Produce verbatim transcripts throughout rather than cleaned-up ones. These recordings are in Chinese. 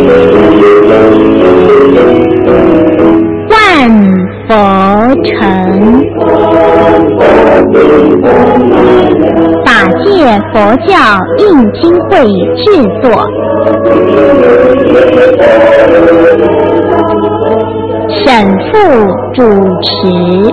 万佛城，法界佛教印经会制作，沈复主持。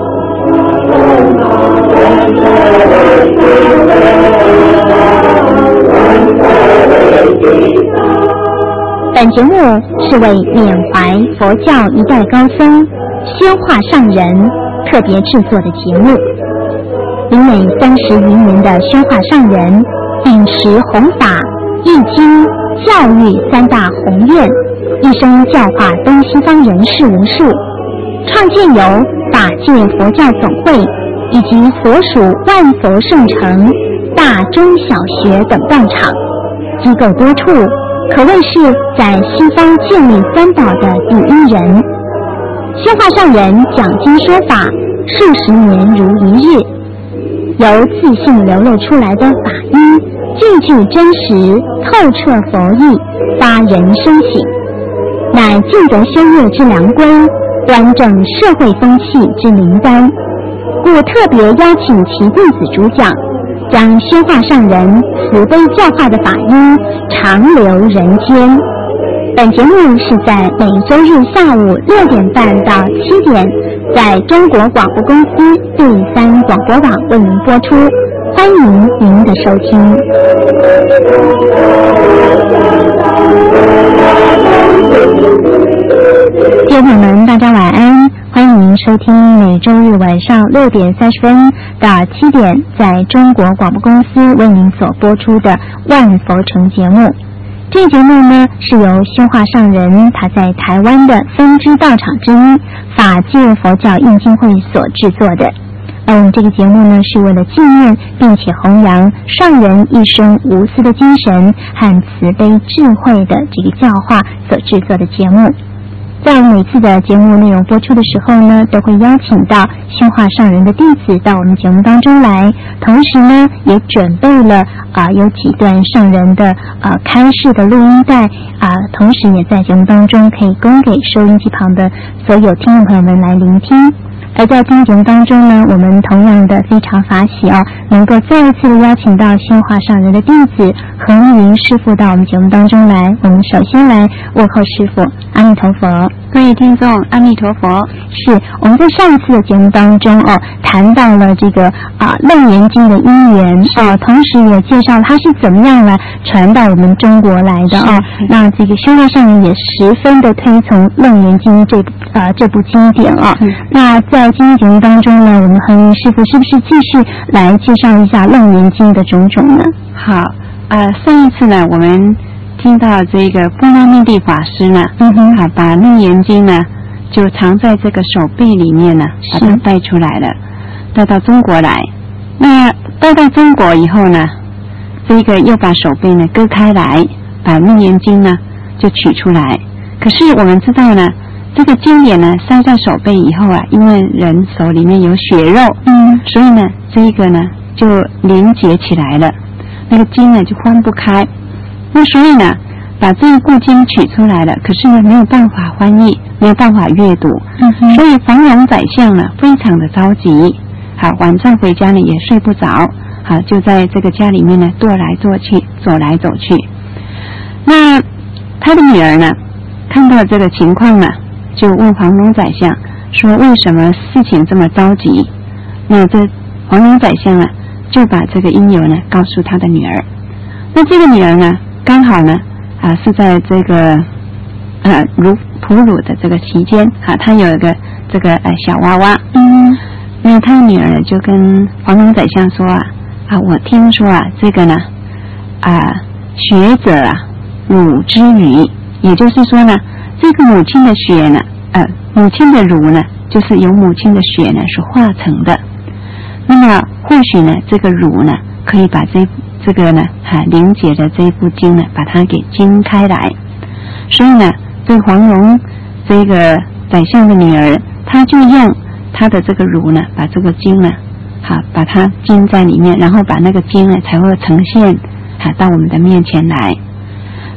本节目是为缅怀佛教一代高僧宣化上人特别制作的节目。临美三十余年的宣化上人，秉持弘法、译经、教育三大宏愿，一生教化东西方人士无数，创建由法界佛教总会以及所属万佛圣城、大中小学等道场，机构多处，可谓是在西方建立三宝的第一人。宣化上人讲经说法数十年如一日，由自信流露出来的法音，句句真实，透彻佛意，发人深省，乃尽得修业之良规，端正社会风气之灵丹，故特别邀请其弟子主讲，将宣化上人慈悲教化的法音长流人间。本节目是在每周日下午六点半到七点，在中国广播公司第三广播网为您播出，欢迎您的收听。听众朋友们，大家晚安，欢迎您收听每周日晚上六点三十分到七点，在中国广播公司为您所播出的万佛城节目。这个节目呢，是由宣化上人他在台湾的分支道场之一法界佛教印经会所制作的。而我们这个节目呢，是为了纪念并且弘扬上人一生无私的精神和慈悲智慧的这个教化所制作的节目。在每次的节目内容播出的时候呢，都会邀请到宣化上人的弟子到我们节目当中来，同时呢，也准备了啊、呃、有几段上人的啊、呃、开示的录音带啊、呃，同时也在节目当中可以供给收音机旁的所有听众朋友们来聆听。而在今天节目当中呢，我们同样的非常法喜哦，能够再一次的邀请到宣化上人的弟子何密云师父到我们节目当中来。我们首先来问候师父，阿弥陀佛。 各位听众，阿弥陀佛。 是我们在上一次的节目当中哦，谈到了这个啊《楞严经》的因缘哦，同时也介绍它是怎么样来传到我们中国来的哦。那这个宣化上人也十分的推崇《楞严经》这啊、呃、这部经典啊、哦。那在今天节目当中呢，我们和您师父是不是继续来介绍一下《楞严经》的种种呢？ 好，呃，上一次呢，我们听到这个波那密地法师呢，嗯哼，好，把《楞严经》呢就藏在这个手背里面呢，把它带出来了，带到中国来。那带到中国以后呢，这个又把手背呢割开来，把《楞严经》呢就取出来。可是我们知道呢，这个经典呢塞在手背以后啊，因为人手里面有血肉，嗯，所以呢这一个呢就连结起来了，那个经呢就翻不开。那所以呢，把这一部经取出来了，可是呢没有办法翻译，没有办法阅读，嗯、所以黄龙宰相呢非常的着急，好，晚上回家呢也睡不着，好，就在这个家里面呢踱来踱去，走来走去。那他的女儿呢看到这个情况呢，就问黄龙宰相说，为什么事情这么着急？那这黄龙宰相呢就把这个因由呢告诉他的女儿。那这个女儿呢刚好呢啊是在这个呃乳哺乳的这个期间啊，她有一个这个呃小娃娃，嗯，那她的女儿呢就跟黄龙宰相说啊啊，我听说啊这个呢啊血者啊乳之余，也就是说呢，这个母亲的血呢，呃，母亲的乳呢，就是由母亲的血呢所化成的。那么或许呢，这个乳呢，可以把这这个呢，哈、啊，凝结的这一部经呢，把它给经开来。所以呢，这个黄龙这个宰相的女儿，她就用她的这个乳呢，把这个经呢，好、啊，把它经在里面，然后把那个经呢，才会呈现，哈、啊，到我们的面前来。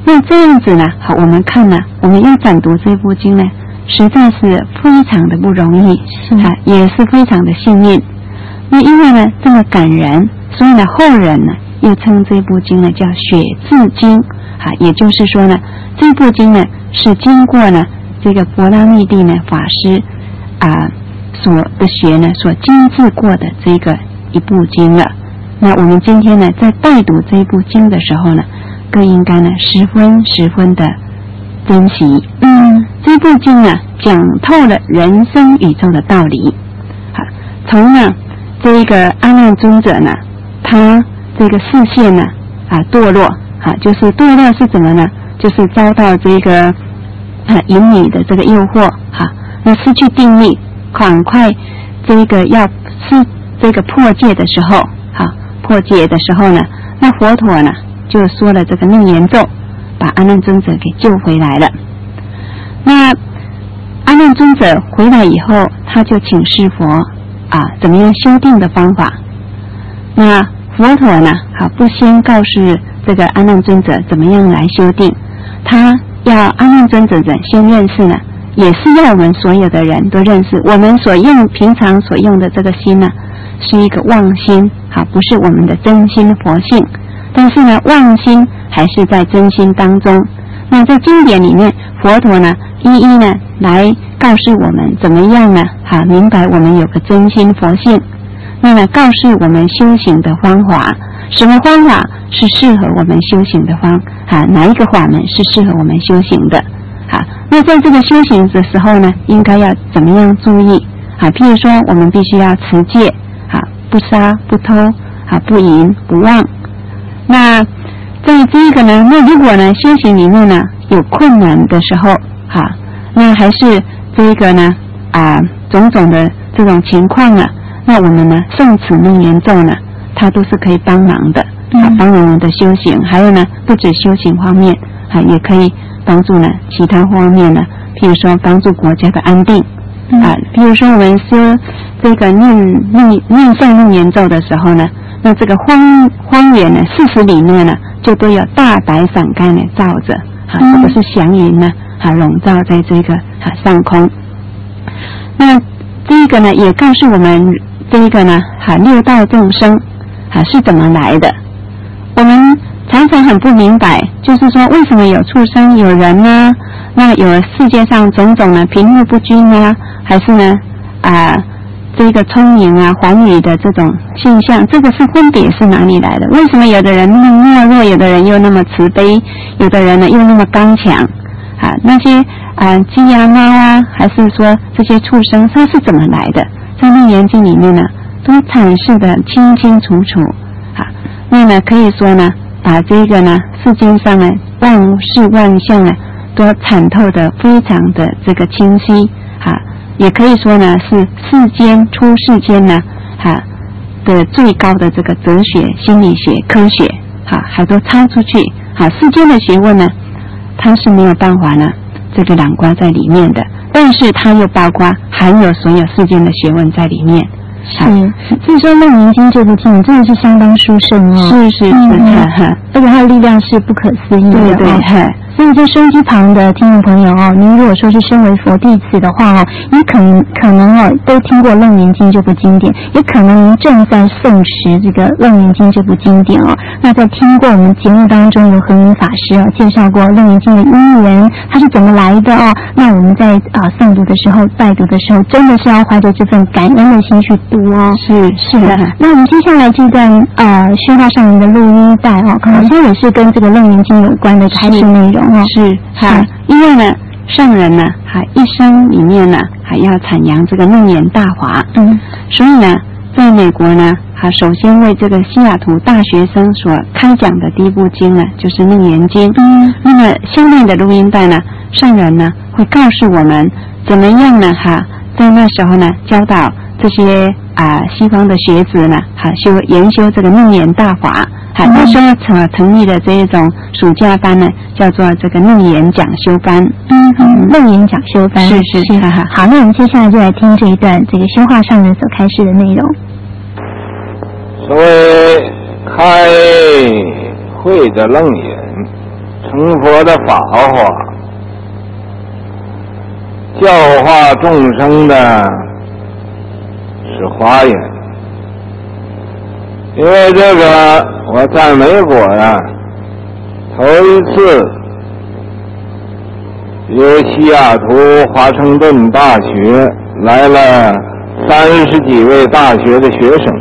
那这样子呢，好，我们看呢，我们要展读这部经呢，实在是非常的不容易，啊，也是非常的幸运。那因为呢这么感人，所以呢后人呢又称这部经呢叫血字经，啊，也就是说呢这部经呢是经过呢这个婆拉密地呢法师啊所的学呢所精制过的这个一部经了。那我们今天呢在拜读这一部经的时候呢，更应该呢十分十分的珍惜。嗯，这部经呢讲透了人生宇宙的道理。好，从呢这一个阿难尊者呢，他这个视线呢啊堕落啊，就是堕落是怎么呢？就是遭到这个啊淫女的这个诱惑哈、啊，那失去定力，赶快这个要是这个破戒的时候，哈、啊，破戒的时候呢，那佛陀呢就说了这个楞严咒，把阿难尊者给救回来了。那阿难尊者回来以后，他就请示佛啊，怎么样修定的方法？那佛陀呢，好不先告诉这个阿难尊者怎么样来修定，他要阿难尊者先认识呢，也是要我们所有的人都认识，我们所用平常所用的这个心呢，是一个妄心，好，不是我们的真心佛性。但是呢，妄心还是在真心当中。那在经典里面，佛陀呢，一一呢来告诉我们怎么样呢？好，明白我们有个真心佛性。那么告诉我们修行的方法，什么方法是适合我们修行的方？啊，哪一个法门是适合我们修行的？好，那在这个修行的时候呢，应该要怎么样注意？啊，譬如说，我们必须要持戒，啊，不杀、不偷，啊，不淫、不妄。那在这个呢，那如果呢修行里面呢有困难的时候，哈，那还是这个呢啊种种的这种情况呢，那我们呢诵此楞严咒呢，它都是可以帮忙的，啊，帮我们的修行。还有呢，不止修行方面，啊，也可以帮助呢其他方面呢，譬如说帮助国家的安定，啊，譬如说我们修这个念念念诵楞严咒的时候呢。那这个荒荒原呢，四十里内呢，就都有大白伞盖呢罩着，哈、啊，这个是祥云呢，哈、啊，笼罩在这个哈、啊、上空。那这个呢，也告诉我们这个呢，哈、啊，六道众生啊是怎么来的？我们常常很不明白，就是说为什么有畜生、有人呢？那有世界上种种呢贫富不均啊，还是呢啊？这个聪明啊、寰宇的这种现象，这个是分别是哪里来的？为什么有的人那么懦弱，有的人又那么慈悲，有的人呢又那么刚强？啊，那些啊鸡啊、猫啊，还是说这些畜生，它是怎么来的？在《楞严经》里面呢，都阐释的清清楚楚。啊，那呢可以说呢，把这个呢世间上呢万事万象呢，都阐透的非常的这个清晰。啊。也可以说呢，是世间出世间呢，哈、啊、的最高的这个哲学、心理学、科学，哈、啊、还都超出去，哈、啊、世间的学问呢，它是没有办法呢这个囊括在里面的，但是它又包括含有所有世间的学问在里面。 是，所以说《楞严经》这部经真的是相当殊胜哦， 是是是， 嗯、而且它的力量是不可思议的， 对对。 哦所以在收音机旁的听众朋友哦，您如果说是身为佛弟子的话哦，你可能可能哦都听过《楞严经》这部经典，也可能您正在诵持这个《楞严经》这部经典哦。那在听过我们节目当中有和云法师哦介绍过《楞严经》的因缘，它是怎么来的哦。那我们在啊诵读的时候、拜读的时候，真的是要怀着这份感恩的心去读哦。 是是的。那我们接下来这段呃宣化上人的录音带哦，好像也是跟这个《楞严经》有关的开示内容。 是哈，因为呢，上人呢，哈一生里面呢，还要阐扬这个楞严大法，嗯，所以呢，在美国呢，哈首先为这个西雅图大学生所开讲的第一部经呢，就是《楞严经》。嗯，那么下面的录音带呢，上人呢会告诉我们怎么样呢，哈，在那时候呢，教导这些啊、呃、西方的学子呢，哈修研修这个楞严大法。好，那时候成成立的这一种暑假班呢，叫做这个楞严讲修班。 嗯嗯，楞严讲修班是是是。 好，那我们接下来就来听这一段这个修化上人所开示的内容。 所谓开会的楞严， 成佛的法化，教化众生的是华严。因为这个我在美国呀，头一次由西雅图华盛顿大学来了三十几位大学的学生，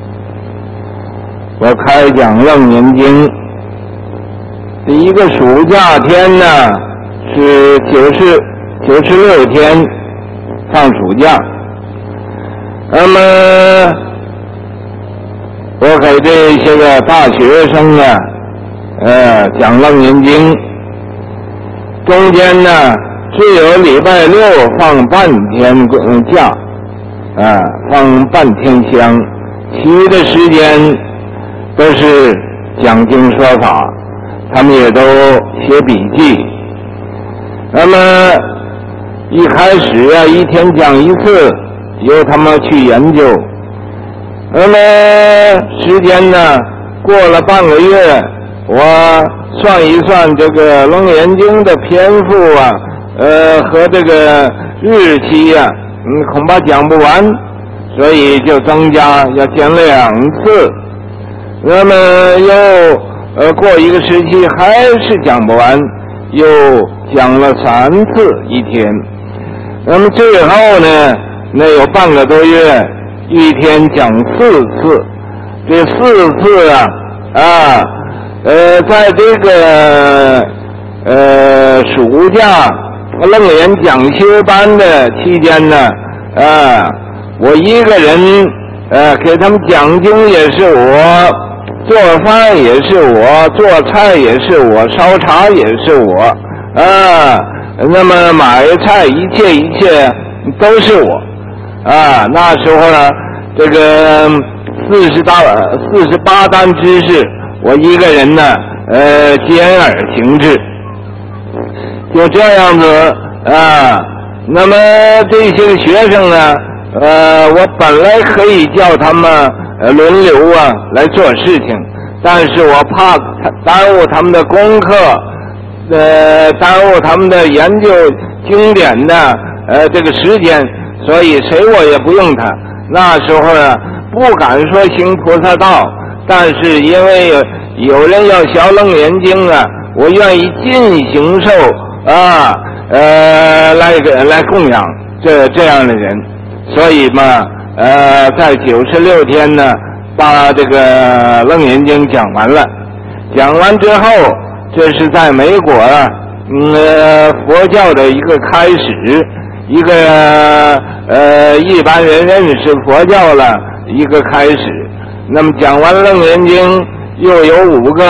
我开讲楞严经。第一个暑假天呢是九十九十六天放暑假，那么我给这些个大学生啊，呃，讲楞严经，中间呢只有礼拜六放半天假，啊，放半天香，其余的时间都是讲经说法，他们也都写笔记。那么一开始啊，一天讲一次，由他们去研究。那么时间呢，过了半个月，我算一算这个楞严经的篇幅啊，呃和这个日期啊，嗯，恐怕讲不完，所以就增加要讲两次。那么又呃过一个时期还是讲不完，又讲了三次一天。那么最后呢，那有半个多月，一天讲四次。这四次啊啊呃在这个呃暑假楞严讲修班的期间呢，啊我一个人呃给他们讲经也是我，做饭也是我，做菜也是我，烧茶也是我啊，那么买菜一切一切都是我啊。那时候呢，这个四十大四十八单知识，我一个人呢，呃，兼而行之，就这样子啊。那么这些学生呢，呃，我本来可以叫他们呃轮流啊来做事情，但是我怕耽误他们的功课，呃，耽误他们的研究经典的呃这个时间，所以谁我也不用他。那时候呢，不敢说行菩萨道，但是因为有有人要学楞严经啊，我愿意尽形寿啊，呃，来来供养这这样的人，所以嘛，呃，在九十六天呢，把这个楞严经讲完了。讲完之后，这是在美国啊，嗯、呃，佛教的一个开始，一个呃一般人认识佛教了一个开始。那么讲完楞严经，又有五个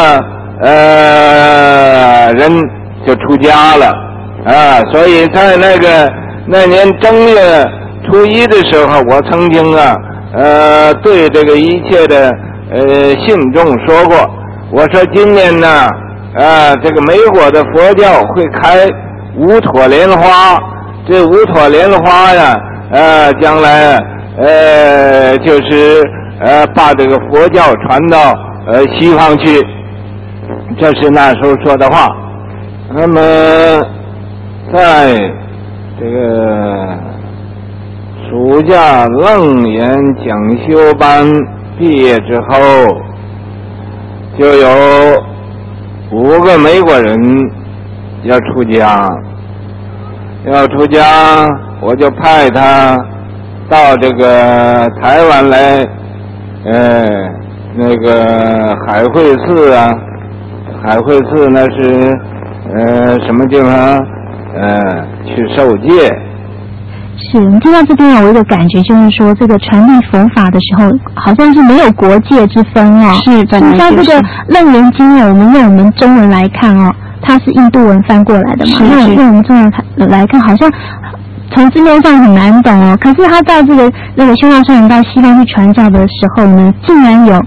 呃人就出家了啊，所以在那个那年正月初一的时候，我曾经啊呃对这个一切的呃信众说过，我说今年呢啊这个美国的佛教会开五朵莲花，这五朵莲花呀呃将来呃就是呃把这个佛教传到呃西方去，这是那时候说的话。那么在这个暑假楞严讲修班毕业之后，就有五个美国人要出家，要出家，我就派他到这个台湾来，呃，那个海会寺啊，海会寺那是呃什么地方？呃，去受戒。 是，我们听到这边有一个感觉，就是说这个传递佛法的时候，好像是没有国界之分哦。 是，本来就是。 在这个楞严经呢，我们用我们中文来看哦，它是印度文翻过来的嘛，那用我们中文来看，好像从字面上很难懂哦。可是他到这个那个修道圣人到西方去传教的时候呢，竟然有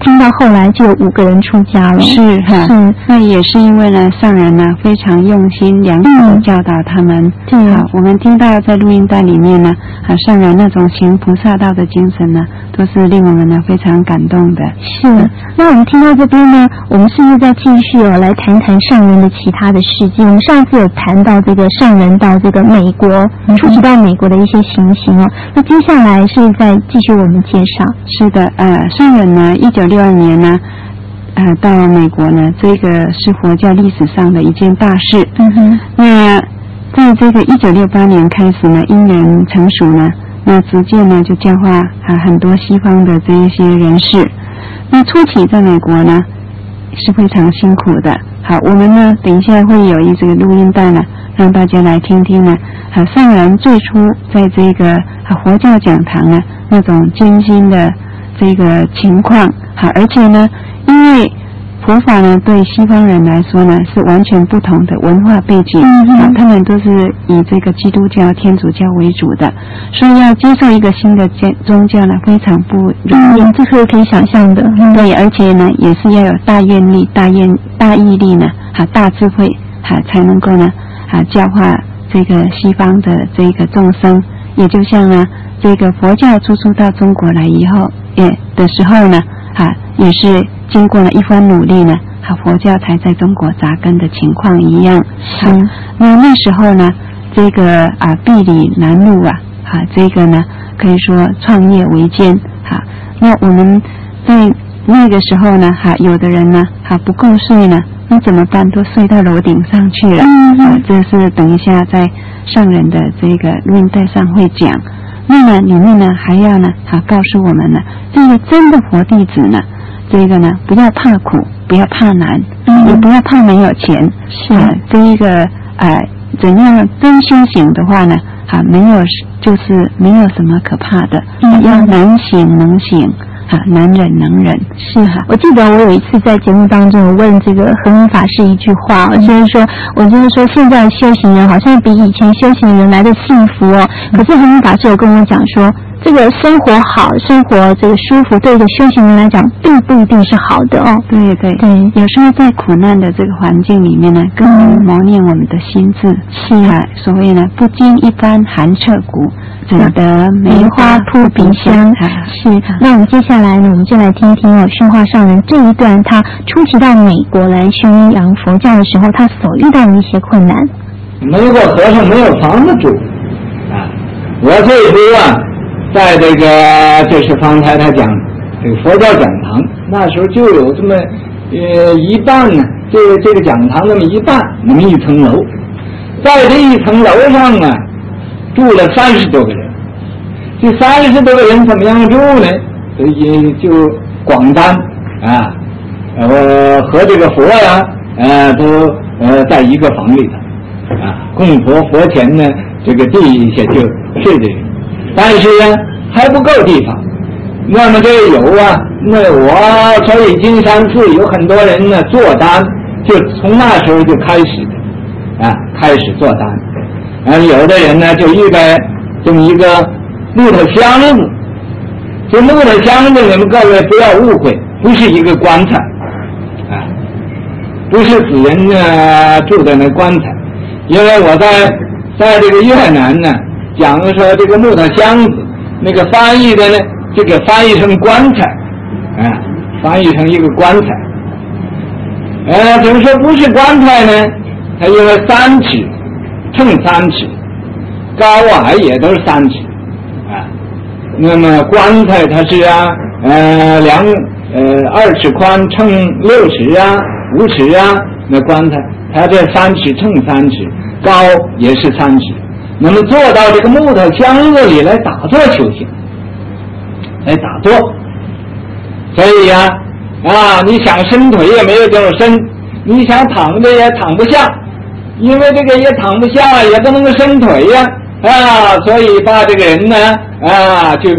听到后来就有五个人出家了。 是哈，是。那也是因为呢，上人呢非常用心良苦的教导他们。对、嗯。好，我们听到在录音带里面呢，啊，上人那种行菩萨道的精神呢，都是令我们呢非常感动的。 是。嗯、那我们听到这边呢，我们是不是再继续哦来谈谈上人的其他的事迹？我们上次有谈到这个上人到这个美国，出席到美国的一些情形哦。那接下来是再继续我们介绍。 是的，呃，上人呢，一九六二年呢，呃，到美国呢，这个是佛教历史上的一件大事。嗯哼。那在这个一九六八年开始呢，因缘成熟呢，那逐渐呢就教化啊很多西方的这一些人士。那初期在美国呢是非常辛苦的。好，我们呢等一下会有一这个录音带呢，让大家来听听呢。好，上人最初在这个啊佛教讲堂呢那种艰辛的这个情况。好，而且呢，因为佛法呢对西方人来说呢是完全不同的文化背景，嗯、啊，他们都是以这个基督教、天主教为主的，所以要接受一个新的宗教呢非常不容易， 嗯、这是可以想象的。 嗯、对，而且呢也是要有大愿力、大愿、大毅力呢，啊，大智慧，啊，才能够呢啊教化这个西方的这个众生。也就像呢这个佛教初初到中国来以后，也的时候呢，啊，也是经过了一番努力呢，好，佛教才在中国扎根的情况一样。好，那那时候呢，这个啊壁里南路啊，好，这个呢可以说创业维艰。好，那我们在那个时候呢，哈，有的人呢，哈不够睡呢，那怎么办？都睡到楼顶上去了。嗯、啊，这是等一下在上人的这个录音带上会讲。那么里面呢还要呢，哈告诉我们呢，这个真的佛弟子呢。这个呢，不要怕苦，不要怕难，嗯、也不要怕没有钱。是啊，这一个呃，怎样真修行的话呢？啊，没有就是没有什么可怕的，嗯、要能行能行，啊，能忍能忍。 是哈、啊，我记得我有一次在节目当中，我问这个和明法师一句话，嗯、就是说，我就是说，现在修行人好像比以前修行人来的幸福哦。嗯、可是和明法师有跟我讲说。这个生活好，生活这个舒服，对一个修行人来讲，并不一定是好的哦。 对对对，有时候在苦难的这个环境里面呢，更能磨练我们的心智。是啊，所谓呢，不经一番寒彻骨，怎得梅花扑鼻香。啊、 是，那我们接下来呢，我们就来听听哦，宣化上人这一段他初期到美国来宣扬佛教的时候，他所遇到的一些困难。 美国和尚没有房子住啊，我这一回啊。在这个就是方才他讲这个佛教讲堂，那时候就有这么呃一半呢，这个这个讲堂那么一半，那么一层楼，在这一层楼上啊，住了三十多个人。这三十多个人怎么样住呢？也就广单啊，呃和这个佛呀，呃都呃在一个房里头啊，供佛佛前呢，这个地下就睡着人。但是呢，还不够地方。那么这个有啊，那我所以金山寺有很多人呢做单，就从那时候就开始的，啊，开始做单。啊，有的人呢就预备这么一个木头箱子，这木头箱子你们各位不要误会，不是一个棺材，啊，不是死人呢住的那棺材，因为我在在这个越南呢。讲说这个木头箱子，那个翻译的呢，就给翻译成棺材，啊，翻译成一个棺材。呃，怎么说不是棺材呢？它因为三尺乘三尺，高矮也都是三尺，啊，那么棺材它是啊，呃，两呃二尺宽乘六尺啊，五尺啊，那棺材它这三尺乘三尺，高也是三尺。那么坐到这个木头箱子里来打坐修行，来打坐，所以呀、啊，啊，你想伸腿也没有地方伸，你想躺着也躺不下，因为这个也躺不下，也不能够伸腿呀，啊，所以把这个人呢，啊，就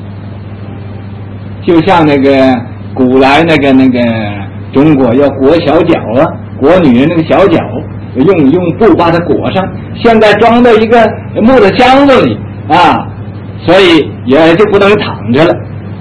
就像那个古来那个那个中国要裹小脚啊，裹女人那个小脚。用用布把它裹上，现在装到一个木头箱子里啊，所以也就不能躺着了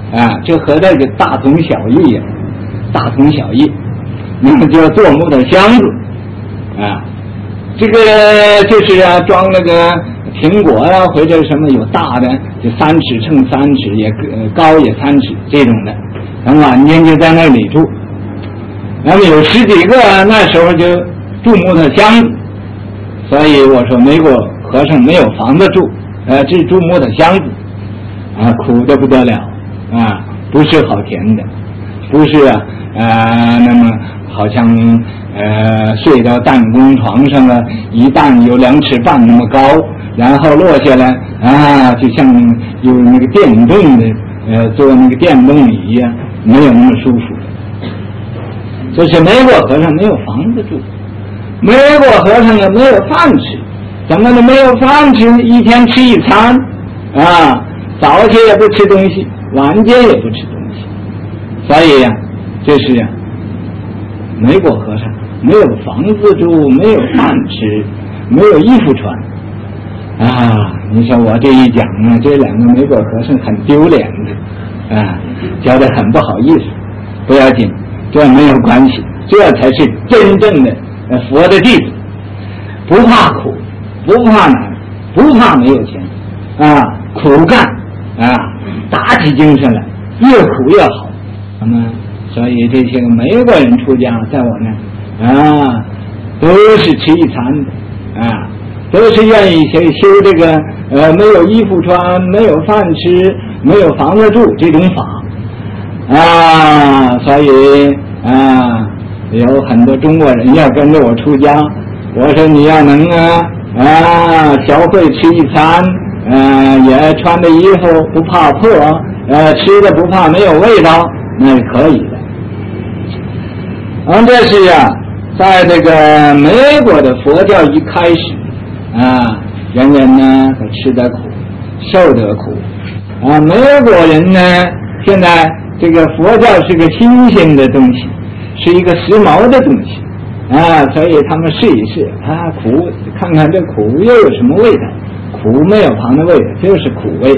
啊，这和这个大同小异呀，大同小异。那么就做木头箱子，啊，这个就是啊装那个苹果啊或者什么有大的，就三尺乘三尺，也高也三尺这种的，然后晚间就在那里住。那么有十几个那时候就住木头箱子，所以我说美国和尚没有房子住，呃，只住木头箱子，啊，苦的不得了啊，不是好甜的，不是啊，呃，那么好像呃睡到弹弓床上了，一弹有两尺半那么高，然后落下来啊，就像有那个电动的，呃，坐那个电动椅一样，没有那么舒服。就是美国和尚没有房子住，美国和尚也没有饭吃，怎么的没有饭吃？一天吃一餐，啊，早些也不吃东西，晚间也不吃东西，所以呀、啊，这是呀、啊，美国和尚没有房子住，没有饭吃，没有衣服穿，啊，你说我这一讲呢，这两个美国和尚很丢脸的，啊，觉得很不好意思，不要紧。这没有关系，这才是真正的佛的弟子，不怕苦，不怕难，不怕没有钱，啊，苦干啊，打起精神来，越苦越好。那么，所以这些个美国人出家，在我那啊，都是吃一餐的啊，都是愿意修修这个呃没有衣服穿，没有饭吃，没有房子住这种法。啊，所以啊，有很多中国人要跟着我出家。我说你要能啊啊，学会吃一餐，呃，也穿的衣服不怕破，呃，吃的不怕没有味道，那是可以的。啊，这是啊，在这个美国的佛教一开始啊，人人呢都吃得苦，受得苦。啊，美国人呢，现在。这个佛教是个新鲜的东西，是一个时髦的东西啊，所以他们试一试啊，苦，看看这苦又有什么味道？苦没有旁的味道，就是苦味。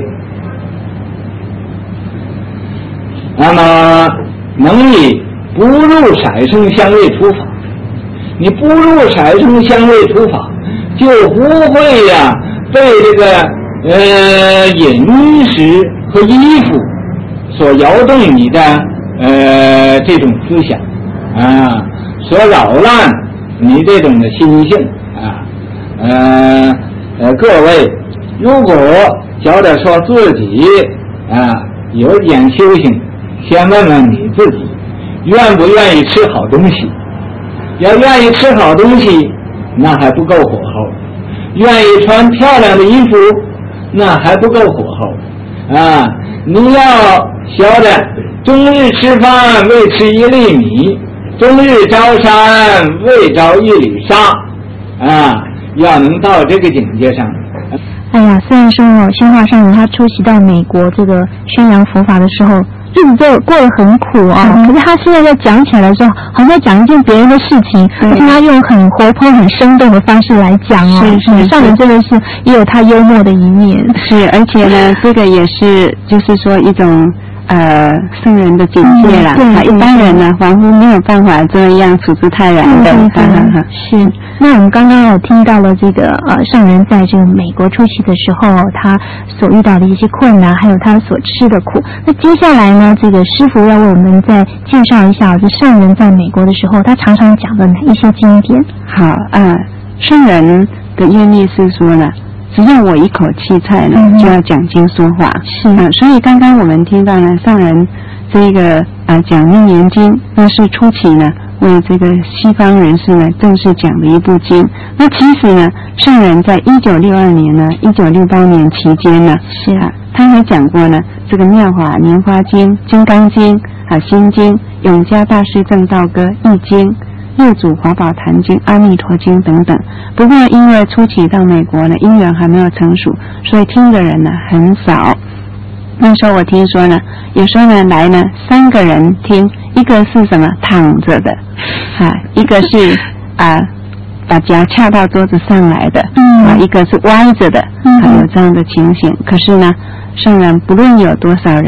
那么能以不入色声香味触法，你不入色声香味触法，就不会呀、啊、被这个呃饮食和衣服所摇动你的呃这种思想啊，所扰乱你这种的心性啊，呃呃，各位，如果觉得说自己啊有点修行，先问问你自己，愿不愿意吃好东西？要愿意吃好东西，那还不够火候；愿意穿漂亮的衣服，那还不够火候啊！你要晓得，终日吃饭为吃一粒米，终日招山为招一缕沙啊！要能到这个境界上。 哎呀，虽然说哦，宣化上人他出席到美国这个宣扬佛法的时候，日子就过得很苦啊、哦嗯。可是他现在在讲起来的时候，好像在讲一件别人的事情，而且他用很活泼、很生动的方式来讲哦。是是，上人真的是也有他幽默的一面。 是，而且呢，这个也是就是说一种。呃，圣人的境界啦，嗯、一般人呢，仿佛没有办法这样处之泰然的。 嗯嗯嗯、是。那我们刚刚有听到了这个呃，上人在这个美国出席的时候，他所遇到的一些困难，还有他所吃的苦。那接下来呢，这个师父要为我们再介绍一下，这上人在美国的时候，他常常讲的哪一些经典？ 好啊、呃，圣人的愿力是说呢。只要我一口气菜呢、嗯，就要讲经说法。是、呃，所以刚刚我们听到呢，上人这个呃讲《楞严经》，那是初期呢为这个西方人士呢正式讲的一部经。那其实呢，上人在一九六二年呢、一九六八年期间呢，是啊，他还讲过呢这个《妙法莲花经》、《金刚经》啊、《心经》、《永嘉大师正道歌》、《易经》。六祖华宝坛经、阿弥陀经等等。不过因为初期到美国呢，因缘还没有成熟，所以听的人呢很少。那时候我听说呢，有时候呢来呢三个人听，一个是什么躺着的，啊，一个是啊把脚翘到桌子上来的，啊，一个是歪着的，还有这样的情形。可是呢，圣人不论有多少人呢，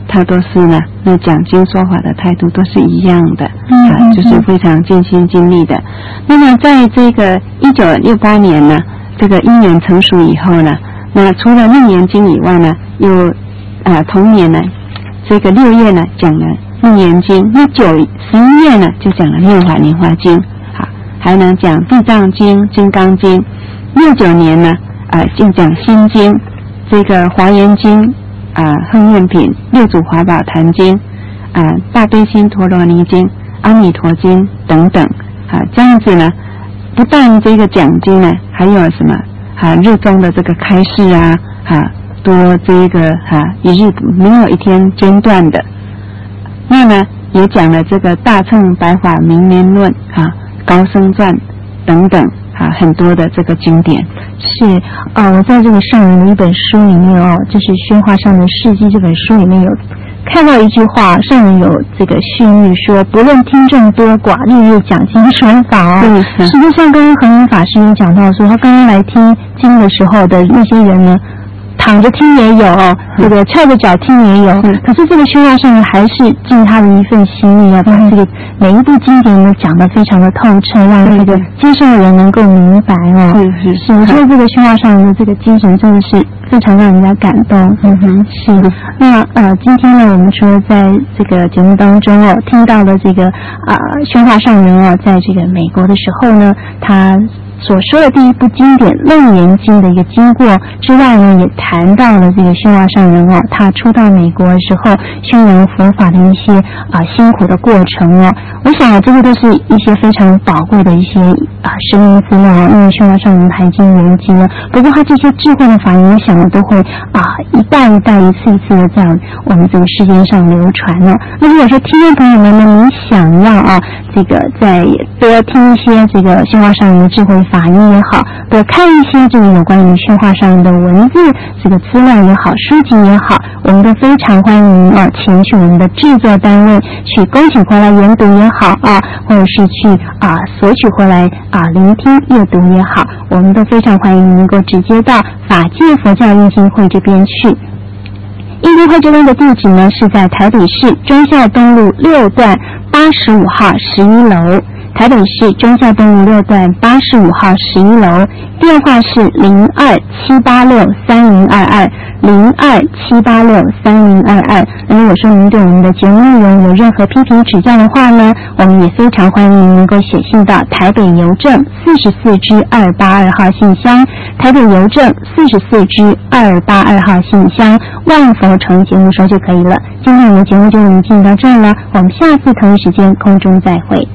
他都是呢，那讲经说法的态度都是一样的，嗯、啊，就是非常尽心尽力的。那么在这个一九六八年呢，这个因缘成熟以后呢，那除了楞严经以外呢，又啊同年呢，这个六月呢讲了楞严经，那九十一月呢就讲了妙法莲华经，好，还能讲地藏经、金刚经。六九年呢，啊就讲心经，这个华严经。啊，恒愿品、六祖华宝坛经、啊大悲心陀罗尼经、阿弥陀经等等，啊这样子呢，不但这个讲经呢，还有什么啊日中的这个开示啊，啊多这个啊一日没有一天间断的。那呢也讲了这个大乘白法明年论啊、高僧传等等。啊，很多的这个经典是啊，我在这个上人的一本书里面哦，就是《宣化上人事迹》这本书里面有看到一句话，上人有这个训喻说，不论听众多寡，日日讲经说法哦。嗯，实际上刚刚恒恩法师有讲到说，他刚刚来听经的时候的那些人呢，躺着听也有哦，这个翘着脚听也有，嗯、可是这个宣化上人还是尽他的一份心力，要把这个每一部经典呢讲得非常的透彻，让这个接受的人能够明白哦。是是是，我觉得这个宣化上人的这个精神真的是非常让人家感动。嗯哼，是。那呃，今天呢，我们说在这个节目当中哦，听到了这个啊、呃、宣化上人哦，在这个美国的时候呢，他所说的第一部经典《楞严经》的一个经过之外呢，也谈到了这个宣化上人哦，他初到美国的时候宣扬佛法的一些啊、呃、辛苦的过程哦。我想这个都是一些非常宝贵的一些啊、呃、声音资料啊，因为宣化上人谈经圆寂呢，不过他这些智慧的法言，我想呢都会啊、呃、一代一代一次一次的在我们这个世界上流传哦。那如果说听众朋友们呢，你想要啊这个再多听一些这个宣化上人的智慧法音也好，多看一些这个有关于宣化上人的文字这个资料也好，书籍也好，我们都非常欢迎啊前去我们的制作单位去恭请回来研读也好啊，或者是去啊索取回来啊聆听阅读也好，我们都非常欢迎能够直接到法界佛教印经会这边去。印经会这边的地址呢是在台北市忠孝东路六段八十五号十一楼。台北市忠孝东路六段八十五号十一楼，电话是零二七八六三零二二零二七八六三零二二。那如果说您对我们的节目内容有任何批评指教的话呢，我们也非常欢迎您能够写信到台北邮政四十四支二八二号信箱，台北邮政四十四支二八二号信箱，万佛城节目收就可以了。今天我们的节目就为您进行到这儿了，我们下次同一时间空中再会。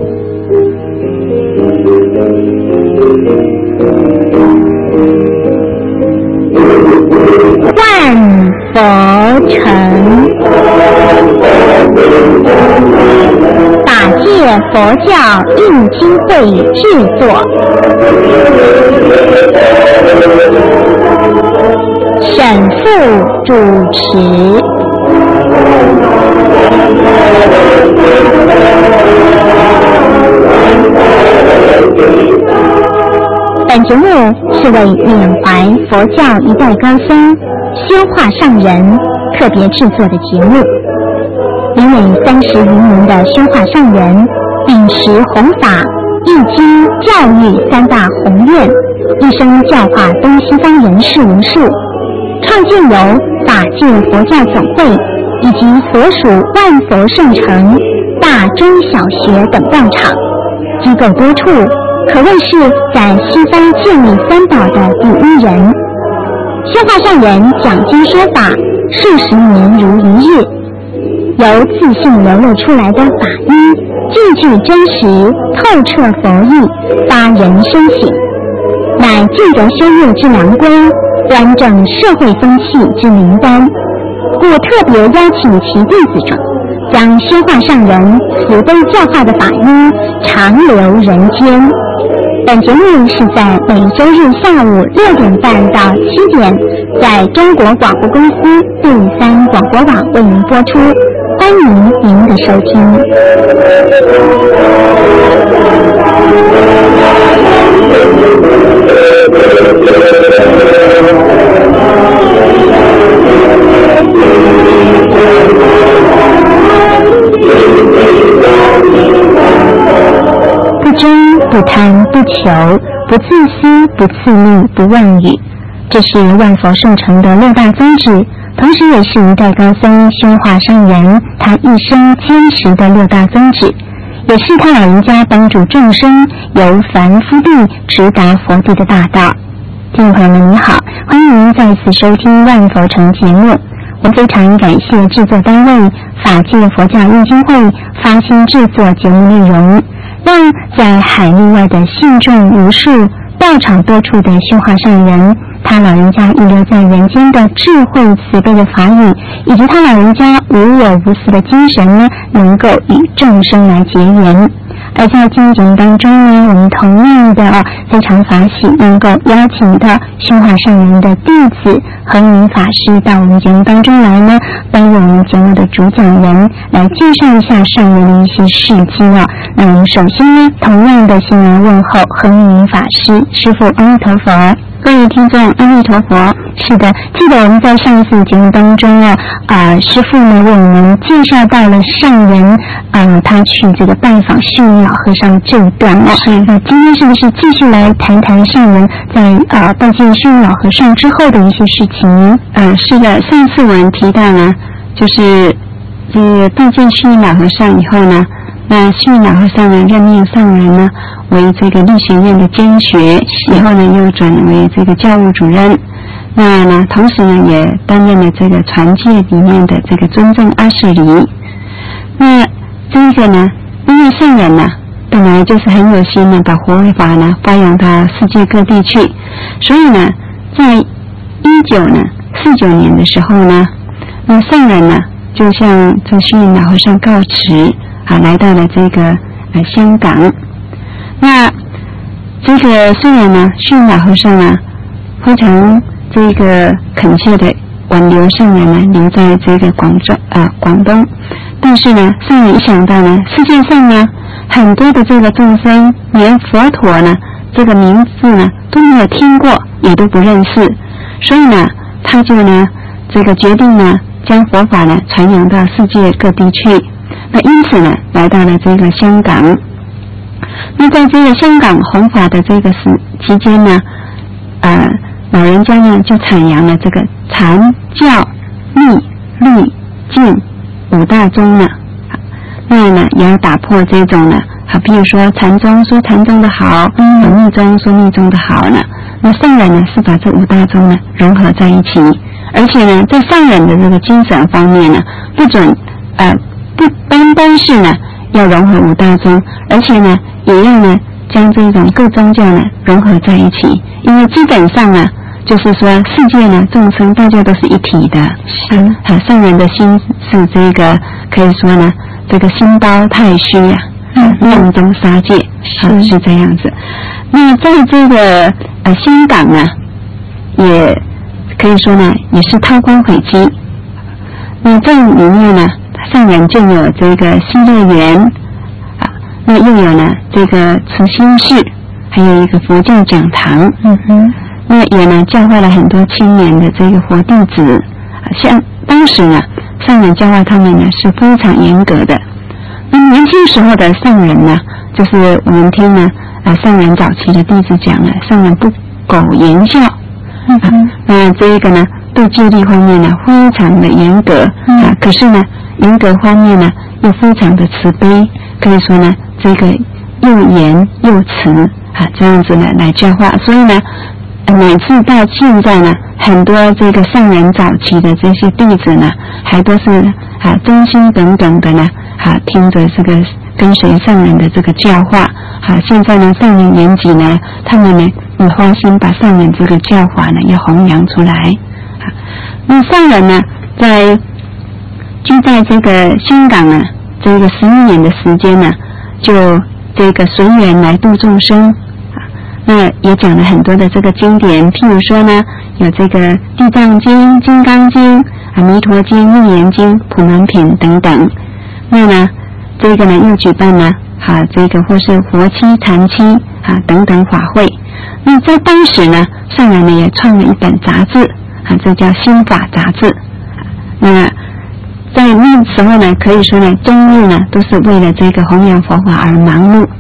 万佛城，法界佛教印经会制作，沈复主持。本节目是为缅怀佛教一代高僧宣化上人特别制作的节目。临尾三十余年的宣化上人，秉持弘法、易经、教育三大宏愿，一生教化东西方人士无数，创建有法界佛教总会以及所属万佛圣城、大中小学等道场，机构多处，可谓是在西方建立三宝的第一人。宣化上人讲经说法数十年如一日，由自信流露出来的法音，句句真实，透彻佛意，发人深省，乃尽得修业之良规，端正社会风气之灵丹，故特别邀请其弟子者，将宣化上人慈悲教化的法音长留人间。本节目是在每周日下午六点半到七点，在中国广播公司第三广播网为您播出，欢迎您的收听。 不自律、不妄语，这是万佛圣成的六大宗旨，同时也是一代高僧修化上人他一生坚持的六大宗旨，也是他老人家帮助众生由凡夫地直达佛地的大道。听众朋友们你好，欢迎您再次收听万佛城节目。我非常感谢制作单位法界佛教印经会发心制作节目内容，让在海内外的信众无数、道场多处的修化上人，他老人家遗留在人间的智慧慈悲的法语，以及他老人家无我无私的精神呢，能够与众生来结缘。而在今天节目当中呢，我们同样的啊非常法喜能够邀请到修化上人的弟子恒明法师到我们节目当中来呢，担任我们节目的主讲人，来介绍一下上人的一些事迹啊。那我们首先呢，同样的先来问候恒明法师师父阿弥陀佛。各位听众，阿弥陀佛。是的，记得我们在上一次节目当中啊，啊、呃，师父呢为我们介绍到了上人，嗯、呃，他去这个拜访虚云老和尚这一段哦。是。那今天是不是继续来谈谈上人在呃拜见虚云老和尚之后的一些事情？嗯、 呃，是的，上次我们提到呢，就是这个拜见虚云老和尚以后呢，那虚云老和尚呢任命上人呢为这个律学院的监学，以后呢又转为这个教务主任。那呢，同时呢也担任了这个传戒里面的这个尊正阿舍离。那这个呢，因为上人呢本来就是很有心的把活法呢发扬到世界各地去，所以呢，在一九呢四九年的时候呢，那上人呢就向这虚云老和尚告辞啊，来到了这个呃香港。那这个虽然呢，虚云老和尚呢非常这个恳切的挽留上人呢留在这个广州啊广东，但是呢，上人一想到呢，世界上呢很多的这个众生连佛陀呢这个名字呢都没有听过，也都不认识，所以呢，他就呢这个决定呢将佛法呢传扬到世界各地去。那因此呢，来到了这个香港。那在这个香港弘法的这个时期间呢，呃，老人家呢就阐扬了这个禅教密律净五大宗呢。那呢也要打破这种呢，好，譬如说禅宗说禅宗的好，嗯，密宗说密宗的好呢。那上人呢是把这五大宗呢融合在一起，而且呢，在上人的这个精神方面呢，不准呃不单单是呢要融合五大宗，而且呢也要呢将这种各宗教呢融合在一起，因为基本上呢就是说世界呢众生大家都是一体的。是啊，上人的心是这个可以说呢这个心包太虚呀、啊，量中杀戒，是是这样子。那在这个呃香港呢，也可以说呢也是韬光晦积。那这里面呢，上人就有这个西乐园啊，那又有呢这个慈心寺，还有一个佛教讲堂。嗯哼，那也呢教化了很多青年的这个佛弟子。像当时呢，上人教化他们呢是非常严格的。那年轻时候的上人呢，就是我们听呢啊上人早期的弟子讲了，上人不苟言笑。嗯哼、啊，那这个呢对戒律方面呢非常的严格、嗯、啊，可是呢严格方面呢又非常的慈悲，可以说呢这个又严又慈啊，这样子呢来教化。所以呢乃至到现在呢，很多这个上人早期的这些弟子呢，还都是啊真心等等的呢啊听着这个跟随上人的这个教化啊。现在呢上人年纪呢，他们呢也花心把上人这个教法呢要弘扬出来啊。那上人呢在居在这个香港呢这个十一年的时间呢，就这个随缘来度众生。那也讲了很多的这个经典，譬如说呢，有这个《地藏经》、《金刚经》、啊《弥陀经》、《楞严经》、《普门品》等等。那呢，这个呢又举办了啊这个或是佛七、禅七啊等等法会。那在当时呢，上人呢也创了一本杂志啊，这叫《心法》杂志。那在那时候呢，可以说呢，终日呢都是为了这个弘扬佛法而忙碌。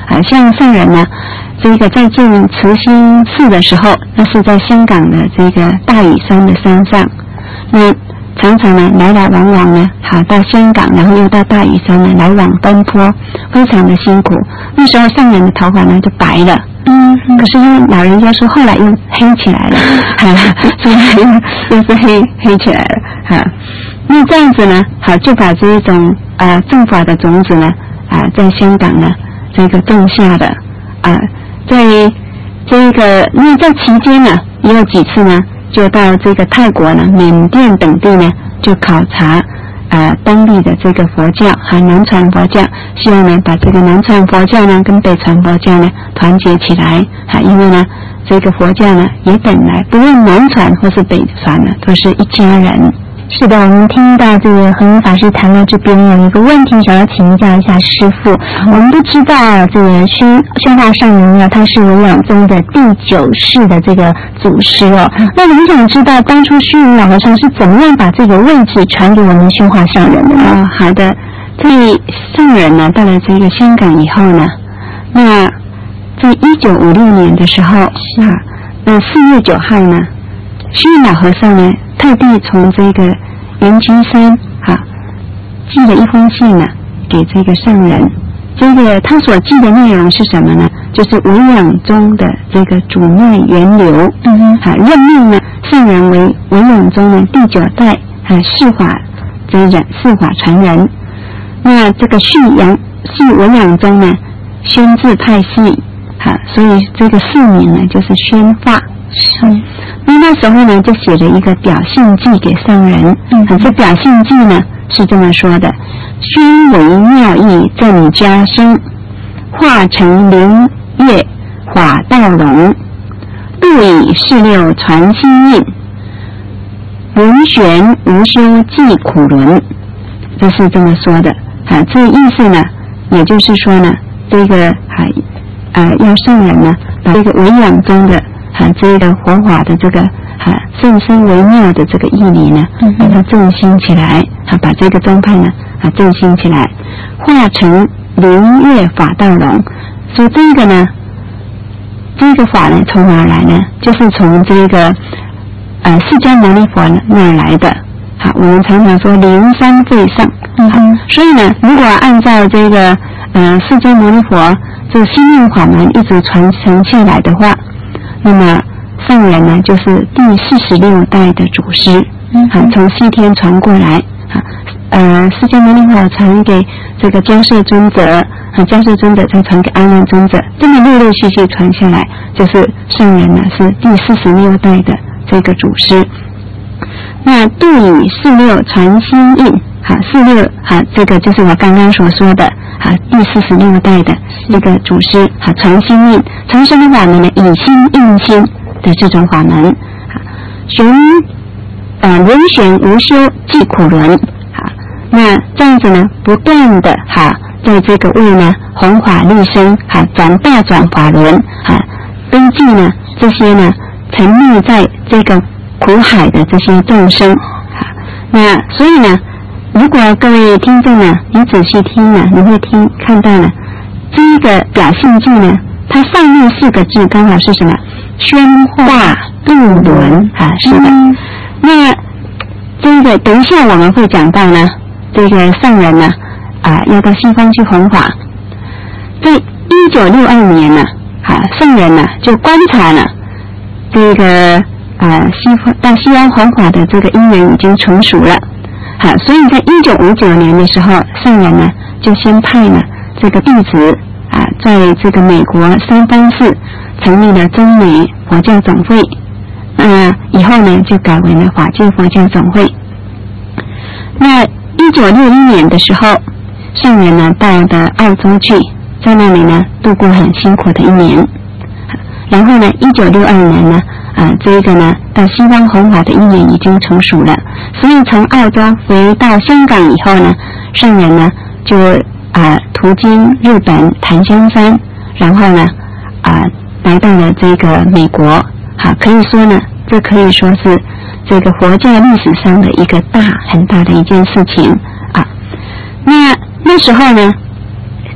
啊，像上人呢，这个在建慈心寺的时候，那是在香港的这个大屿山的山上，那常常呢来来往往呢，好到香港，然后又到大屿山呢来往奔波，非常的辛苦。那时候上人的头发呢就白了，嗯，可是因为老人家说后来又黑起来了，哈，所以又又是黑黑起来了，哈。那这样子呢，好就把这一种啊正法的种子呢啊在香港呢这个种下的啊，在这个那在期间呢也有几次呢。就到这个泰国呢、缅甸等地呢，就考察呃当地的这个佛教和南传佛教，希望呢把这个南传佛教呢跟北传佛教呢团结起来啊，因为呢这个佛教呢也本来不论南传或是北传呢都是一家人。 是的，我们听到这个恒法师谈到这边有一个问题想要请教一下师父，我们都知道这个宣宣化上人呢，他是维养宗的第九世的这个祖师哦。那我们想知道当初虚云老和尚是怎么样把这个位置传给我们宣化上人的呢？ 哦，好的，这上人呢到了这个香港以后呢，那在一九五六年的时候啊，那四月九号呢，虚云老和尚呢特地从这个圆居山啊寄了一封信呢给这个上人。这个他所记的内容是什么呢？就是维养宗的这个主脉源流，嗯，啊，任命呢上人为维养宗的第九代啊释法这人释法传人。那这个续养续维养宗呢宣字派系啊，所以这个寺名呢就是宣化。是，那那时候呢，就写了一个表信记给上人。嗯，这表信记呢是这么说的：宣为妙义正家生，化成灵月法道龙，度以四六传心印，轮旋无休济苦轮。这是这么说的啊。这个意思呢，也就是说呢，这个啊啊要上人呢把这个维养宗的。啊，这个佛法的这个啊甚深微妙的这个义理呢，把它振兴起来，啊，把这个宗派呢啊振兴起来，化成灵月法道龙。所以这个呢，这个法呢从哪儿来呢？就是从这个呃释迦牟尼佛那儿来的。好，我们常常说灵山最上。嗯，所以呢，如果按照这个呃释迦牟尼佛这个心念法门一直传承下来的话。那么上人呢，就是第四十六代的祖师，嗯，啊，从西天传过来，啊，呃，释迦牟尼佛传给这个迦叶尊者，啊，迦叶尊者再传给阿难尊者，这么陆陆续续传下来，就是上人呢是第四十六代的这个祖师。那度以四六传心印，啊，四六啊，这个就是我刚刚所说的啊，第四十六代的这个祖师啊，传心印，传什么法门呢？以心印心的这种法门啊，旋呃轮旋无休济苦轮啊，那这样子呢，不断的哈、啊，在这个位呢弘法利生啊，转大转法轮啊，登记呢这些呢沉溺在这个苦海的这些众生啊，那所以呢。如果各位听众呢，你仔细听呢，你会听看到呢，这一个表信记呢，它上面四个字刚好是什么？宣化度轮啊，是的。嗯、那这个等一下我们会讲到呢，这个上人呢，啊，要到西方去弘法。在一九六二年呢，啊，上人呢就观察了这个啊西方到西方弘法的这个因缘已经成熟了。好，所以在一九五九年的时候，上人呢就先派呢这个弟子啊，在这个美国三藩市成立了中美佛教总会，呃，以后呢就改为了法界佛教总会。那一九六一年的时候，上人呢到了澳洲去，在那里呢度过很辛苦的一年。然后呢，一九六二年呢。啊，这个呢，到西方弘法的因缘已经成熟了，所以从澳洲回到香港以后呢，上人呢就啊途经日本檀香山，然后呢啊来到了这个美国，啊，可以说呢，这可以说是这个佛教历史上的一个大很大的一件事情啊。那那时候呢，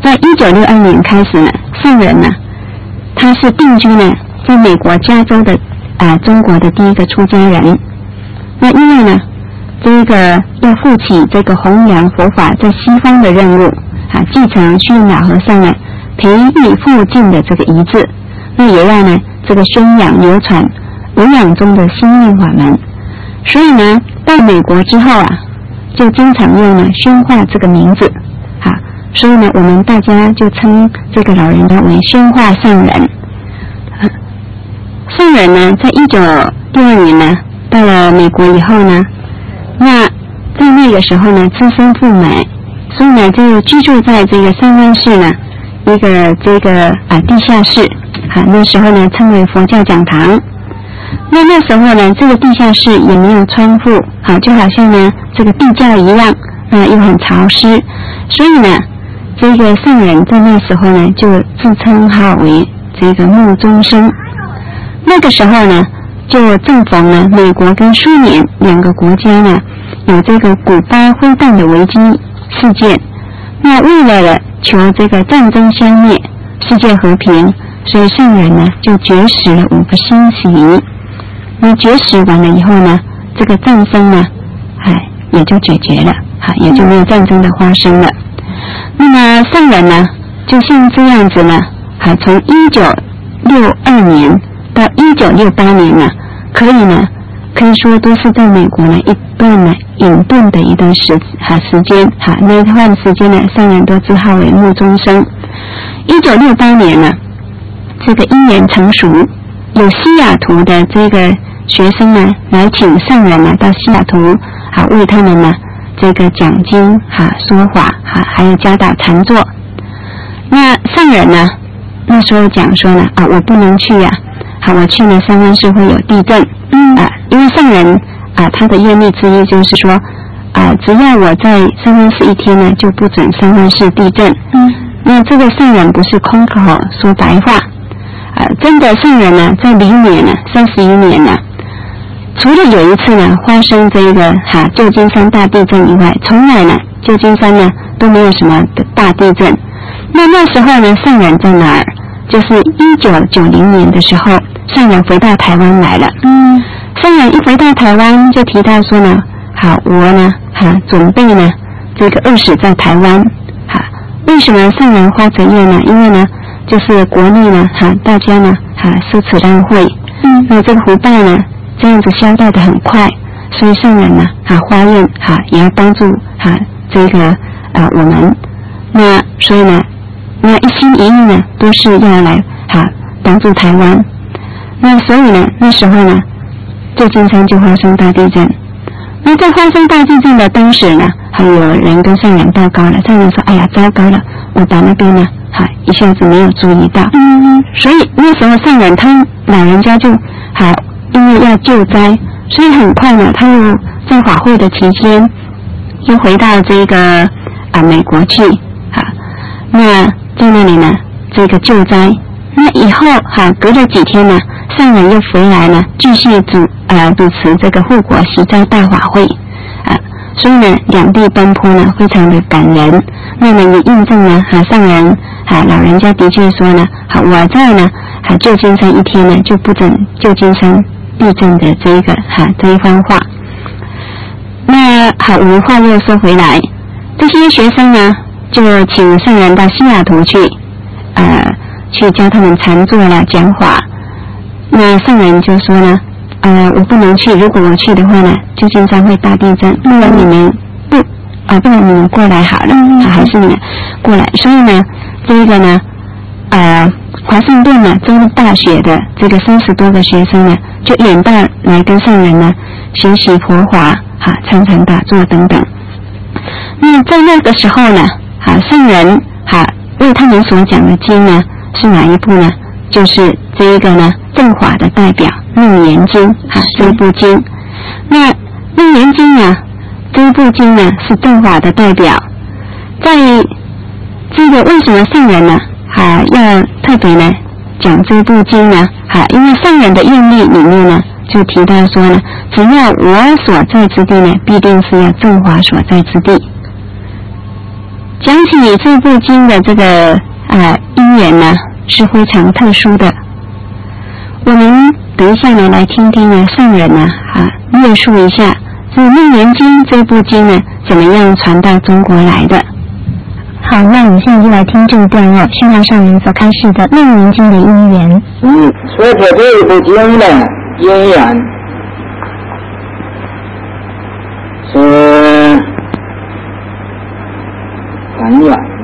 在一九六二年开始呢，上人呢，他是定居呢在美国加州的啊、呃、中国的第一个出家人。那因为呢，这个要负起这个弘扬佛法在西方的任务啊，继承虚云老和尚呢培育附近的这个遗志，那也要呢这个宣扬流传无氧中的心念法门。所以呢，到美国之后啊，就经常用呢宣化这个名字啊，所以呢，我们大家就称这个老人家为宣化上人。啊、上人呢，在一九六二年呢，到了美国以后呢，那在那个时候呢，自身富美，所以呢，就居住在这个三湾市呢一个这个啊地下室啊，那时候呢称为佛教讲堂。那那时候呢，这个地下室也没有窗户，好，就好像呢这个地窖一样，那又很潮湿，所以呢，这个上人在那时候呢就自称号为这个木中生。那个时候呢，就正逢呢美国跟苏联两个国家呢有这个古巴挥弹的危机事件，那为了求这个战争消灭、世界和平，所以上人呢就绝食了五个星期。那绝食完了以后呢，这个战争呢，哎，也就解决了，啊，也就没有战争的发生了。那么上人呢，就像这样子呢，啊，从一九六二年到一九六八年呢，可以呢，可以说都是在美国呢一段呢隐遁的一段时啊时间，哈、啊，那一段时间呢，上人都自号为木中生。一九六八年呢，这个因缘成熟，有西雅图的这个学生呢来请上人呢到西雅图啊为他们呢这个讲经哈、啊、说法哈、啊、还有教导禅坐。那上人呢那时候讲说呢啊我不能去呀、啊，好我去呢三湾市会有地震，嗯啊因为上人啊他的愿力之一就是说啊只要我在三湾市一天呢就不准三湾市地震。嗯，那这个上人不是空口说白话啊，真的上人呢在零年呢三十一年呢。除了有一次呢发生这个哈、啊、旧金山大地震以外，从来呢旧金山呢都没有什么的大地震。那那时候呢上人在哪儿？就是一九九零年的时候，上人回到台湾来了。嗯，上人一回到台湾就提到说呢，好我呢哈、啊、准备呢这个饿死在台湾。哈、啊，为什么上人发这愿呢？因为呢就是国内呢哈、啊、大家呢哈、啊、奢侈浪费，嗯，那这个福报呢。这样子消掉的很快，所以上人呢，啊，发愿哈、啊，也要帮助哈、啊、这个啊我们，那所以呢，那一心一意呢，都是要来哈、啊、帮助台湾。那所以呢，那时候呢，旧金山就发生大地震。那在发生大地震的当时呢，还有人跟上人报告了，上人说：“哎呀，糟糕了，我把那边呢，哈、啊、一下子没有注意到。”嗯，所以那时候上人他老人家就哈。啊因为要救灾，所以很快呢，他又在法会的期间，又回到这个啊美国去啊。那在那里呢，这个救灾。那以后哈、啊，隔了几天呢，上人又回来呢，继续主呃主持这个护国息灾大法会啊。所以呢，两地奔波呢，非常的感人。那么也印证呢，哈、啊、上人啊老人家的确说呢，好、啊、我在呢，哈、啊、旧金山一天呢，就不准旧金山地震的这一个哈、啊、这一番话。那好，我们话又说回来，这些学生呢就请上人到西雅图去，呃，去教他们禅坐啦、讲法。那上人就说呢，呃，我不能去，如果我去的话呢，旧金山会大地震，不然你们不啊，不然你们过来好了，啊、还是你们过来。所以呢，这一个呢，呃。华盛顿呢，州立大学的这个三十多个学生呢，就远道来跟上人呢学习佛法，哈、啊，参禅打坐等等。那在那个时候呢，哈、啊，上人哈、啊、为他们所讲的经呢是哪一部呢？就是这一个呢正法的代表《楞严经》哈、啊、这一部经。那《楞严经》呢这一部经呢是正法的代表，在这个为什么上人呢？啊，要特别呢讲这部经呢，啊，因为上人的愿力里面呢，就提到说呢，只要我所在之地呢，必定是要正法所在之地。 讲起这部经的这个啊因缘呢，是非常特殊的。我们等一下呢，来听听呢上人呢啊略述一下这《楞严经》这部经呢怎么样传到中国来的。 好，那我们现在就来听这一段哦，宣扬上人所开示的《楞严经》的因缘。 嗯，说起这一部经的因缘，是很远的。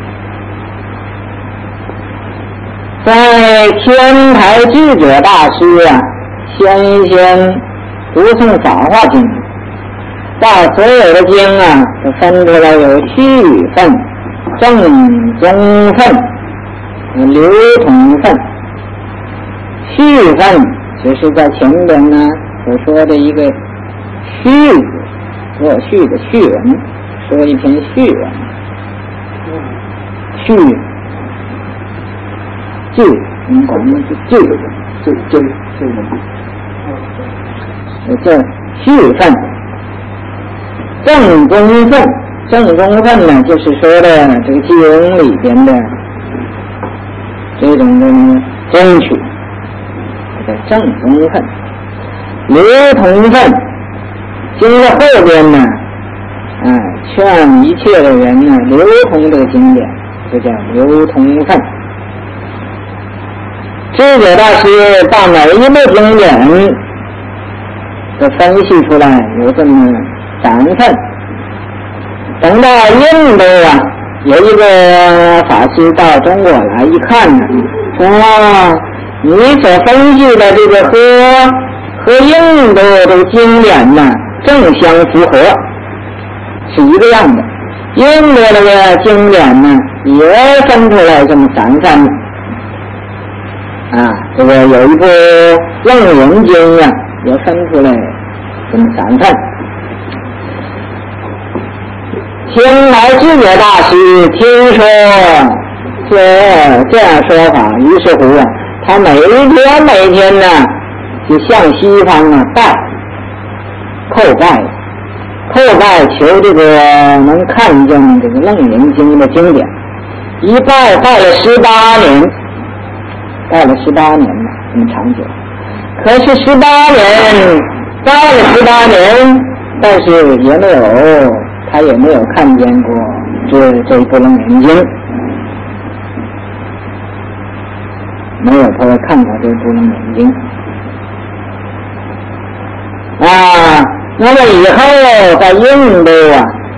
在天台智者大师啊，先先读诵《法华经》，把所有的经啊都分出来有序分、正宗分、流通分。序分就是在前边呢所说的一个序字，作序的序文，说一篇序文。序句，我们管那是句子，句句句子。这序分，正宗分，正宗分呢，就是说的这个经里边的这种的宗曲，这叫正宗分。流通分，经的后边呢，哎，劝一切的人呢流通这个经典，就叫流通分。智者大师把每一部经典都分析出来，有这么三份。等到印度啊，有一个法师到中国来一看呢，说你所分析的这个和和印度这个经典呢正相符合，是一个样的。印度这个经典呢也分出来这么三份啊，这个有一部《楞严经》啊，也分出来这么三份。天台智者大师听说这这样说法，于是乎啊，他每天每天呢就向西方啊拜叩拜叩拜，求这个能看见这个《楞严经》的经典，一拜拜了十八年，拜了十八年了，这么长久。可是十八年拜了十八年，但是也没有他也没有看见过这这一部《楞严经》，没有他看过这部《楞严经》啊。那么以后在印度啊，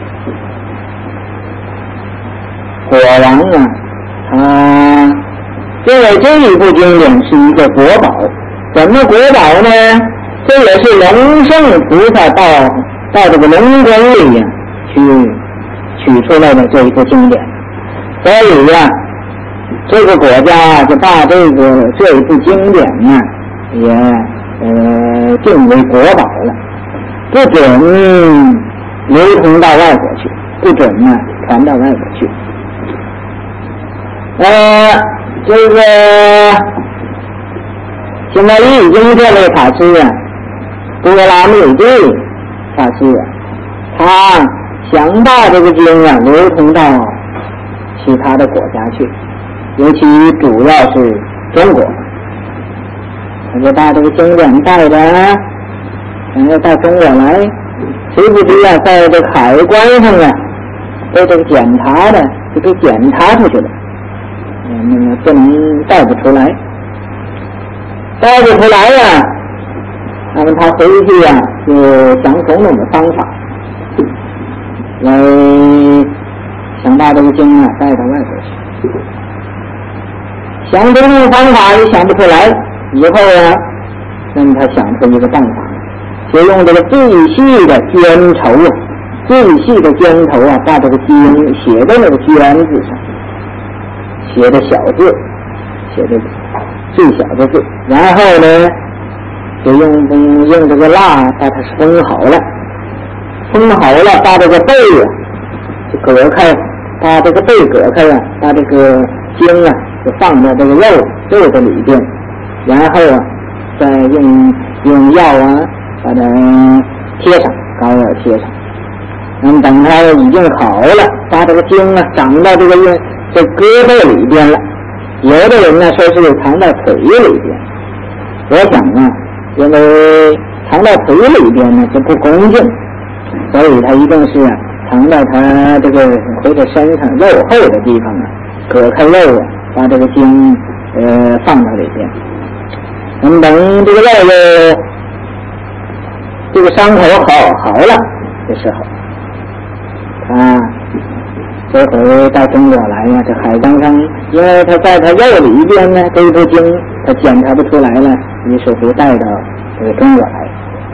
国王啊，他因为这一部经典是一个国宝，怎么国宝呢？这也是龙圣菩萨到到这个龙宫里呀、啊、去取出来的这一部经典，所以呀、啊，这个国家就把这个这一部经典呢也呃定为国宝了，不准流通到外国去，不准呢传到外国去。呃，这个现在已经这位法师啊，波拉密蒂法师啊，他想把这个经啊流通到其他的国家去，尤其主要是中国，他就把这个经典带着，想要到中国来，谁不知啊，在这个海关上啊，被这个检查的就给检查出去了，嗯，那么不能带不出来，带不出来呀、啊，那么他回去呀、啊，就想种种的方法来想把这个经啊带到外国去，想种种方法也想不出来，以后啊，那么他想出一个办法，就用这个最细的绢绸啊，最细的绢绸啊，把这个经写在那个绢字上，写的小字，写的最小的字，然后呢就用用这个蜡把它封好了，封好了，把这个背啊就隔开，把这个背隔开啊，把这个经啊就放在这个肉肉的里边，然后啊再用用药啊把它贴上，膏药贴上， 嗯，等它已经好了，把这个经啊长到这个这胳膊里边了。有的人呢说是藏到腿里边，我想啊，因为藏到腿里边呢就不恭敬，所以他一定是啊藏到他这个或者身上肉厚的地方啊，割开肉啊，把这个经呃放到里边。等等这个肉肉这个伤口好好了的时候，啊，这回到中国来呀，这海刚刚，因为他在他肉里边呢，这一部经他检查不出来了，于是乎带到这个中国来，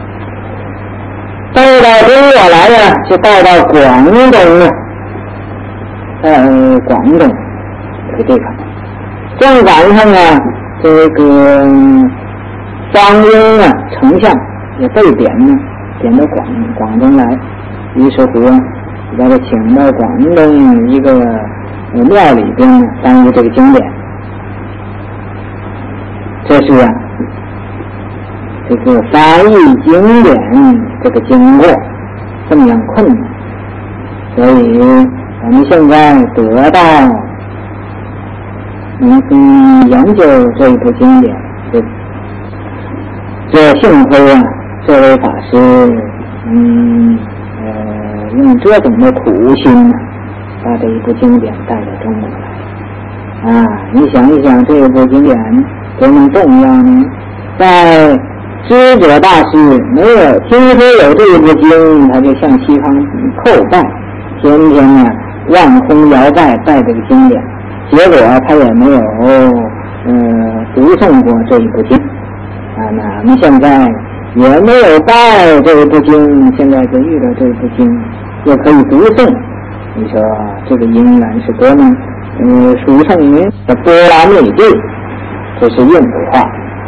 带到中国来呀，就带到广东啊，呃，广东这个地方，正赶上啊，这个方英啊，丞相也被贬呢，贬到广广东来，于是乎啊。把他请到广东一个庙里边呢，翻译这个经典。这是啊，这个翻译经典这个经过这样困难，所以我们现在得到嗯研究这一部经典，这这幸亏啊，这位法师嗯。用这种的苦心呢，把这一部经典带到中国来啊！你想一想，这一部经典多么重要呢？在知者大师没有听说有这一部经，他就向西方叩拜，天天呢望空摇拜拜这个经典，结果他也没有呃读诵过这一部经啊。那我们现在也没有拜这一部经，现在就遇到这一部经。也可以读诵，你说这个因缘是多么嗯殊胜呢？的波拉密地，这是印度话。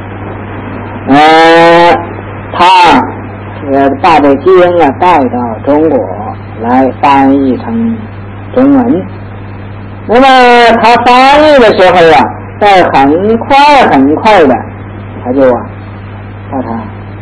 呃，他呃把这经啊带到中国来翻译成中文。那么他翻译的时候啊，在很快很快的，他就啊把它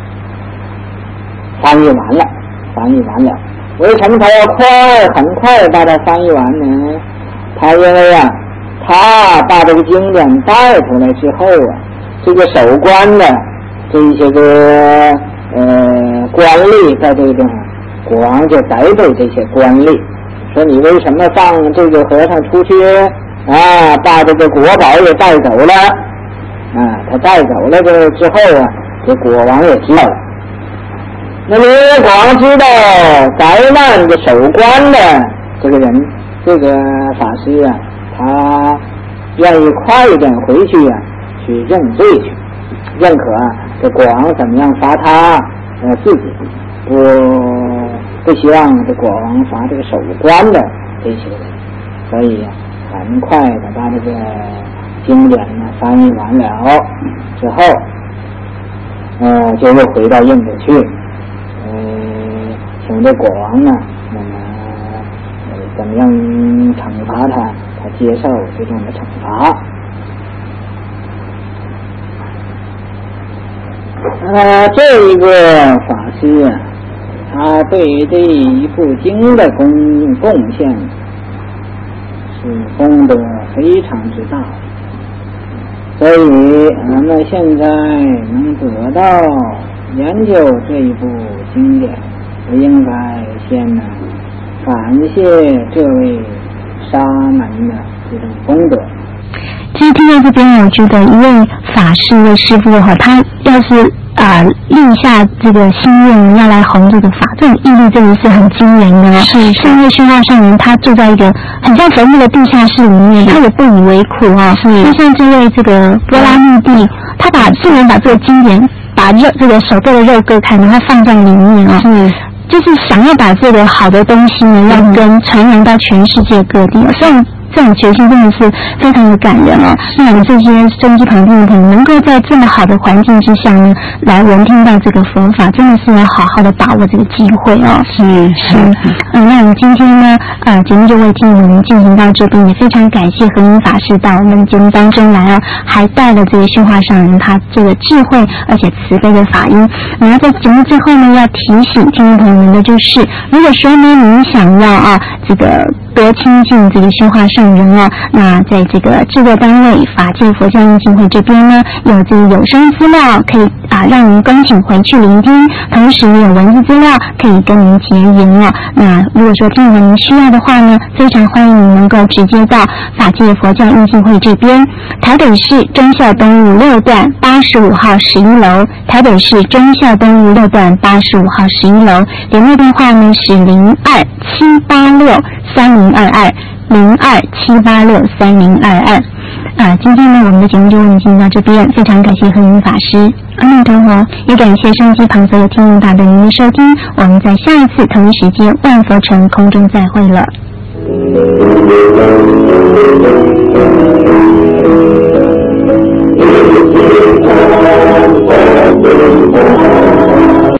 翻译完了，翻译完了。为什么他要快很快把它翻译完呢？他因为啊，他把这个经典带出来之后啊，这个守关的这一些个呃官吏在这个地方，国王就逮捕这些官吏，说你为什么放这个和尚出去啊？把这个国宝也带走了啊！他带走了这之后啊，这国王也知道了。那么国王知道灾难的守关的这个人，这个法师啊，他愿意快一点回去啊，去认罪去，认可啊，这国王怎么样罚他呃自己，不不希望这国王罚这个守关的这些人，所以啊，很快的把这个经典呢翻译完了之后，呃，就又回到印度去。呃，请这国王呢，那么呃怎么样惩罚他？他接受这种的惩罚。呃，这一个法师啊，他对于这一部经的贡贡献是功德非常之大，所以我们现在能得到研究这一部经典，我应该先呢感谢这位沙门的这种功德。 其实听到这边，我觉得一位法师的师父哈，他要是啊、呃、立下这个心愿要来弘这个法，这种毅力真的是很惊人的哦。是，像那虚化上人，他住在一个很像坟墓的地下室里面，他也不以为苦哦。是，就像这位这个波拉密地，他把竟然把这个经典，把肉这个手背的肉割开，然后放在里面哦。是。就是想要把这个好的东西呢，要跟传扬到全世界各地。所以这种决心真的是非常的感人哦。那我们这些收音机旁边的朋友能够在这么好的环境之下呢，来闻听到这个佛法，真的是要好好的把握这个机会哦。 是是， 嗯，那我们今天呢，呃，节目就为听我们进行到这边，也非常感谢和音法师到我们节目当中来哦，还带了这个宣化上人他这个智慧而且慈悲的法音。然后在节目最后呢，要提醒听众朋友们的就是，如果说呢您想要啊这个多亲近这个宣化上人哦，那在这个制作单位法界佛教印经会这边呢，有这个有声资料可以啊让您恭请回去聆听，同时也有文字资料可以跟您结缘哦。那如果说听友您需要的话呢，非常欢迎您能够直接到法界佛教印经会这边，台北市忠孝东路六段八十五号十一楼，台北市忠孝东路六段八十五号十一楼，联络电话呢是零二七八六三零二二零二七八六三零二二。啊，今天呢，我们的节目就为您进行到这边，非常感谢和您法师阿弥陀佛，也感谢收音机旁所有听众大德您的收听，我们在下一次同一时间万佛城空中再会了。